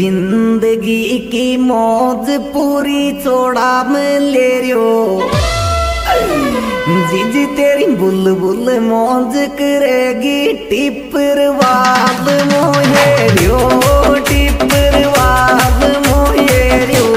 जिंदगी की मौज पूरी चौड़ा में ले रियो जीजी तेरी बुलबुल मौज करेगी टिपर वाल मोहेरियो टिपर वाल मोहेरियो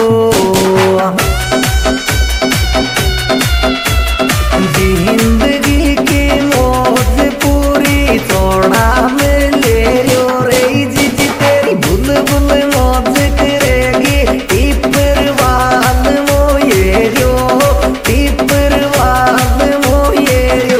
जिंदगी की मौज पूरी चौड़ा में ले रियो रे जीजी तेरी बुलबुल मौज करेगी टिपर वाल मोहेरियो टिपर वाल मोहेरियो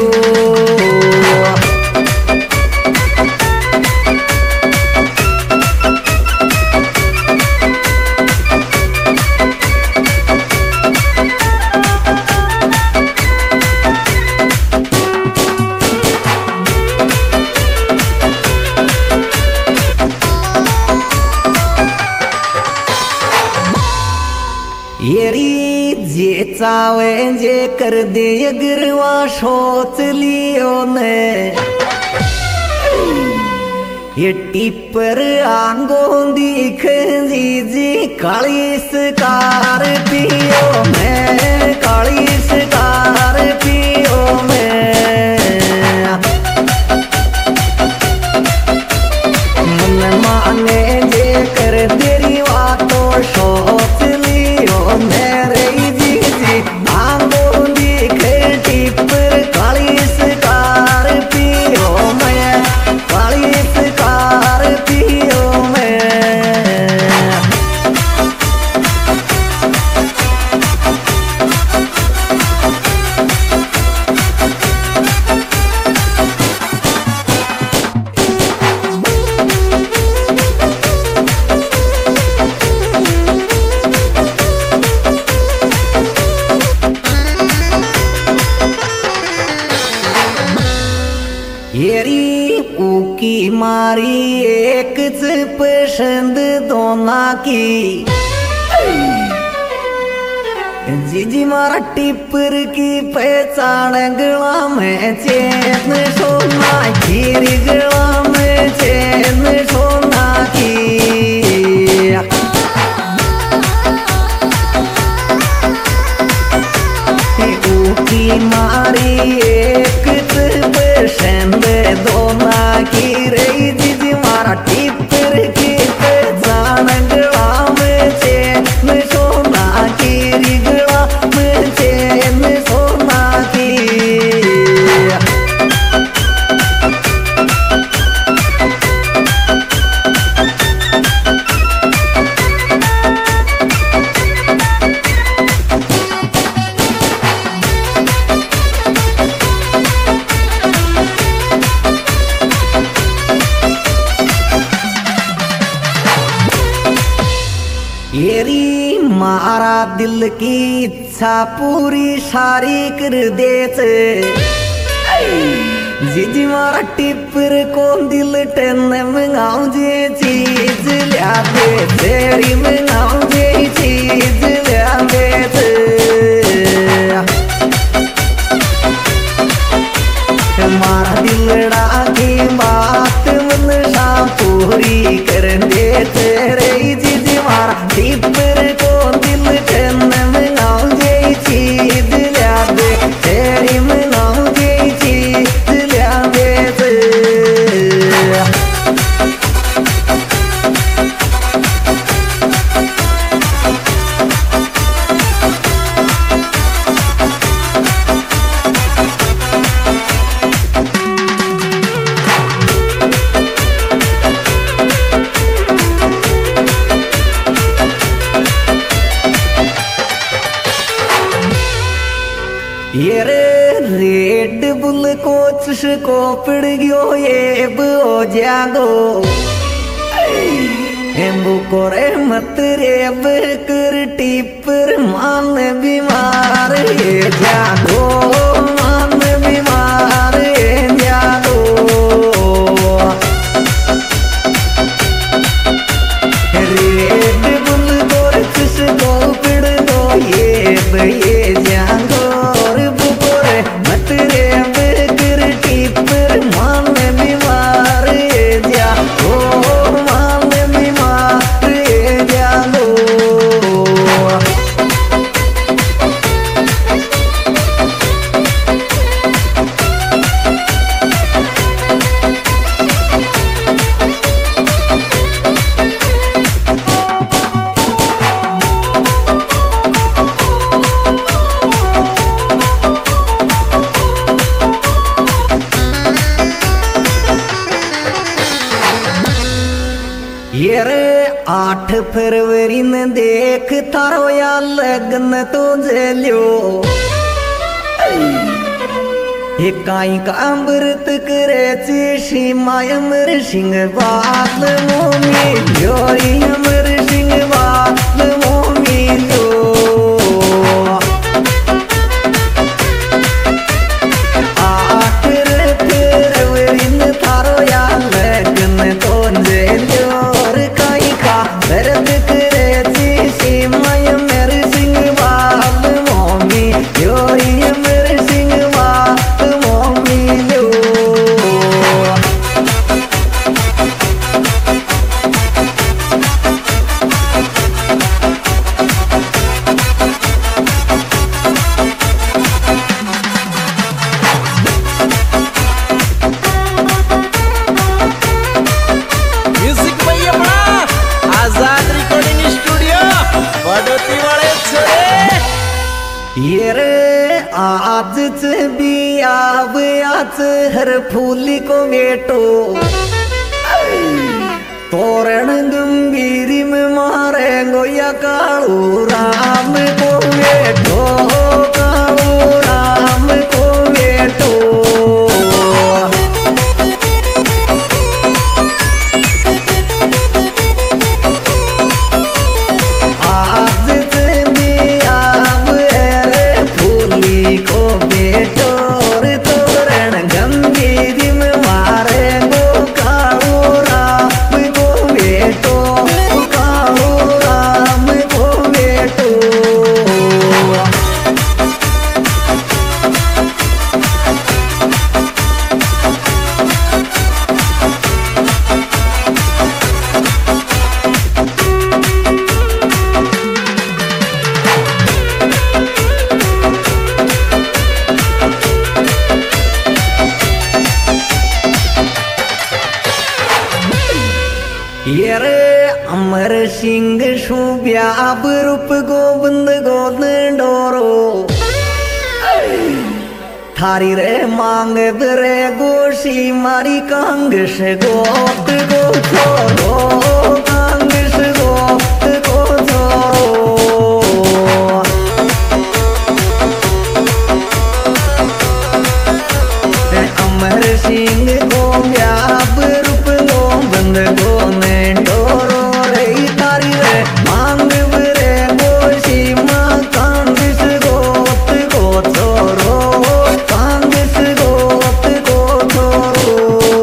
येरी जे चावे जे कर दे अगरवा सोच लियो ने ये टिपर आंगो दिख जीजी काली स्कार पियो मैं काली स्कार पियो मैं मन माने जे कर तेरी बातों सोच लियो मेरे जीजी आंगो दिखे टिपर काली स्कार पियो मैं काली स्कार पियो मैं येरी ऊकी मारी एक पसंद दोना की जीजी मारा टिपर की पहचान गला में चैन सोना खीर गला में चैन सोना की ऊकी मारी एक पसंद दोना की रही जीजी मारा टिपर की पहचान गला में चैन सोना की गला में चैन सोना की येरी मारा दिल की इच्छा पूरी सारी कर देते जीजी मारा टिपर को दिल टेन मंगाऊ जे चीज लिया दे तेरी मंगाऊ जे चीज लिया दे मारा दिलड़ा की बात मन सा पूरी कर दे तेरे जीजी मारा टिपर को दिल टेन मंगाऊ जे चीज लिया दे तेरी मंगाऊ जे चीज लिया दे ये रेड बुल कोच को पड़ गयो ये बो जागो एम्बु कोरे मत रे कर टिपर मान बीमार ये जागो मान बीमार ये जागो रेड बुल कोच को पड़ गयो ये जागो मत रे कर टिपर मान बीमार जा ओ मान बीमार 8 फरवरी न देख थारो या लगन तो जल्यो ये काई का अमृत करे ची माय अमर सिंह बाल मोमी जोरी अमर सिंह बाल मोमी लो 8 फरवरी न थारो या लगन तो जल्यो काई का दर्द करे ची माय अमर सिंह बाल मोमी जोरी अमर सिंह ये रे आज बियाच हर फूली को बेटो तोरण गंभीरी में मारे गोया कालू राम को बेटो कालू राम को बेटो को बेटो तोरण गंभीरी में मारे गो कालू राम को बेटो कालू राम को बेटो ये रे अमर सिंह शुभ्याब रूप गोविंद गोद डोरो थारी रे मांग बरे गोशी मारी कांगश गोत गो छोरो कांगश गोत गो छोरो अमर सिंह गोव्याब रूप गोविंद गोद डोरो रे तारी रे मांग बरे गोशी मां कांगश गोत गो छोरो कांगश गोत गो छोरो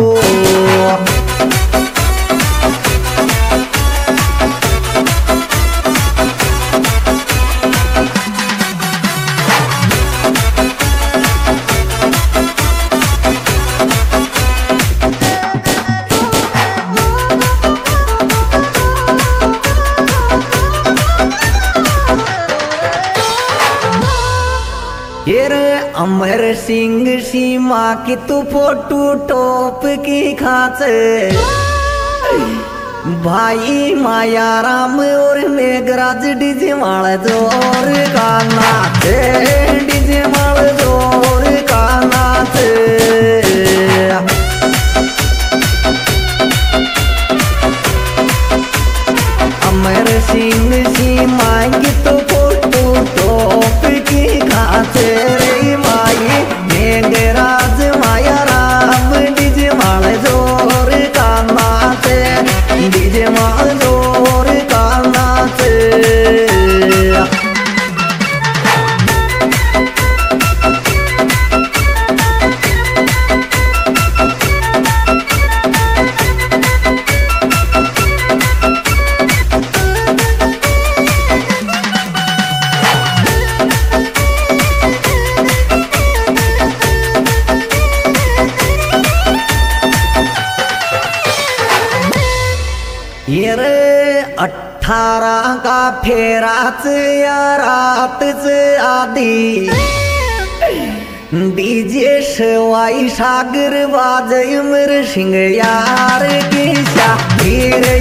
ये रे अमर सिंह सीमा की तू फोटू टोप की खाच भाई माया राम और मेघराज डीजे माल जोर का नाच डीजे माल जोर का नाच अमर सिंह सीमा की तू फोटू टोप की खाच रे माई मेघराज माया राम डीजे माल जोर का नाच डीजे माल जोर का नाच ये रे 18 का फेराच या रात आदि डीजे शवाई सागर बाजय अमर सिंह यार की शाहीर